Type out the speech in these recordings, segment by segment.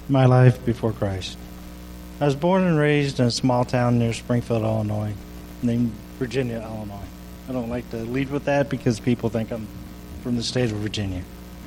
My life before Christ. I was born and raised in a small town near Springfield, Illinois, named Virginia, Illinois. I don't like to lead with that because people think I'm from the state of Virginia.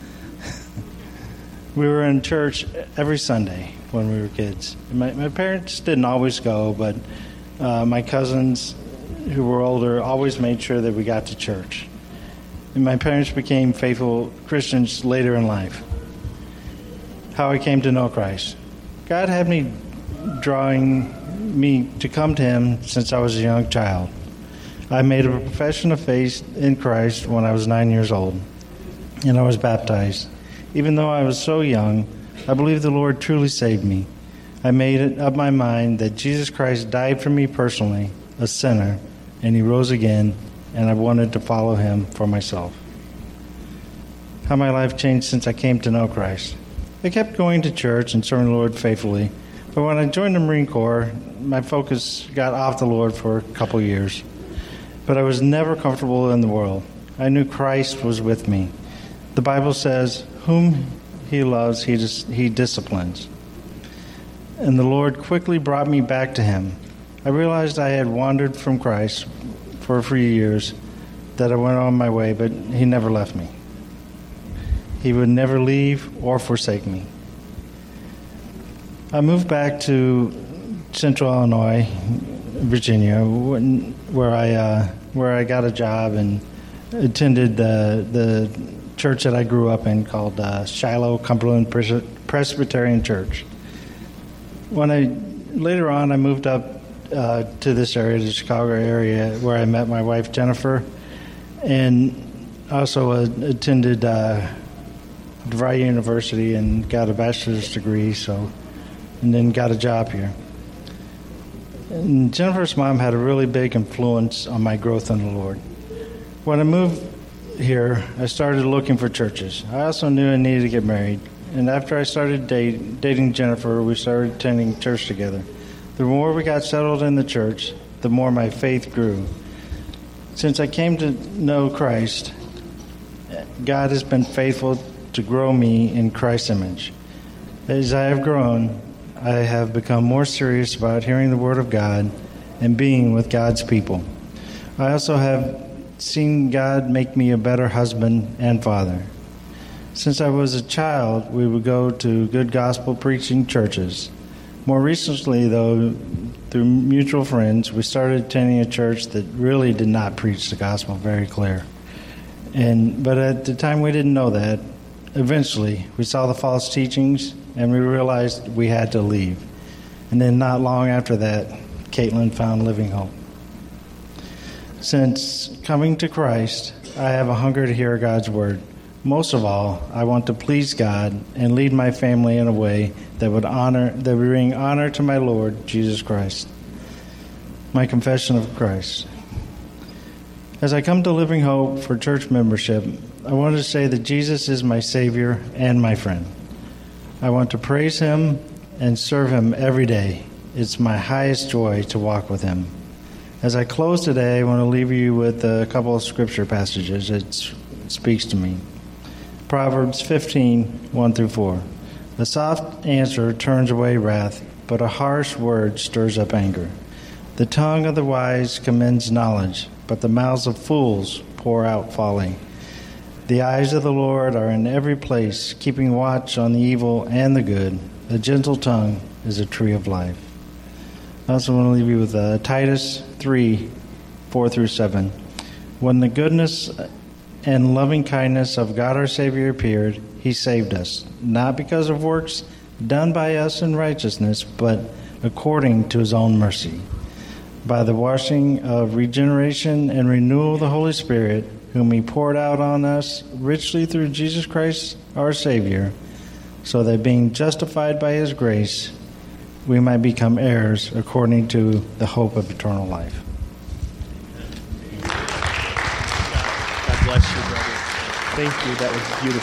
We were in church every Sunday when we were kids. My parents didn't always go, but my cousins who were older always made sure that we got to church. And my parents became faithful Christians later in life. How I came to know Christ. God had me drawing me to come to Him since I was a young child. I made a profession of faith in Christ when I was 9 years old, and I was baptized. Even though I was so young, I believe the Lord truly saved me. I made it up my mind that Jesus Christ died for me personally, a sinner, and He rose again, and I wanted to follow Him for myself. How my life changed since I came to know Christ. I kept going to church and serving the Lord faithfully, but when I joined the Marine Corps, my focus got off the Lord for a couple years. But I was never comfortable in the world. I knew Christ was with me. The Bible says, whom He loves, He disciplines. And the Lord quickly brought me back to Him. I realized I had wandered from Christ for a few years, that I went on my way, but He never left me. He would never leave or forsake me. I moved back to Central Illinois, Virginia, where I got a job and attended the church that I grew up in called Shiloh Cumberland Presbyterian Church. Later on, I moved up to this area, the Chicago area, where I met my wife Jennifer, and also attended DeVry University and got a bachelor's degree, and then got a job here. And Jennifer's mom had a really big influence on my growth in the Lord. When I moved here, I started looking for churches. I also knew I needed to get married. And after I started dating Jennifer, we started attending church together. The more we got settled in the church, the more my faith grew. Since I came to know Christ, God has been faithful to grow me in Christ's image. As I have grown, I have become more serious about hearing the Word of God and being with God's people. I also have seen God make me a better husband and father. Since I was a child, we would go to good gospel preaching churches. More recently, though, through mutual friends, we started attending a church that really did not preach the gospel very clear. But at the time, we didn't know that. Eventually, we saw the false teachings, and we realized we had to leave. And then not long after that, Caitlin found Living Hope. Since coming to Christ, I have a hunger to hear God's Word. Most of all, I want to please God and lead my family in a way that would bring honor to my Lord Jesus Christ. My confession of Christ. As I come to Living Hope for church membership, I want to say that Jesus is my Savior and my friend. I want to praise Him and serve Him every day. It's my highest joy to walk with Him. As I close today, I want to leave you with a couple of scripture passages that speaks to me. Proverbs 15, 1-4. A soft answer turns away wrath, but a harsh word stirs up anger. The tongue of the wise commends knowledge, but the mouths of fools pour out folly. The eyes of the Lord are in every place, keeping watch on the evil and the good. A gentle tongue is a tree of life. I also want to leave you with Titus 3, 4-7. When the goodness and loving kindness of God our Savior appeared, He saved us, not because of works done by us in righteousness, but according to His own mercy, by the washing of regeneration and renewal of the Holy Spirit, whom He poured out on us richly through Jesus Christ our Savior, so that being justified by His grace, we might become heirs according to the hope of eternal life. God bless you, brother. Thank you. That was beautiful.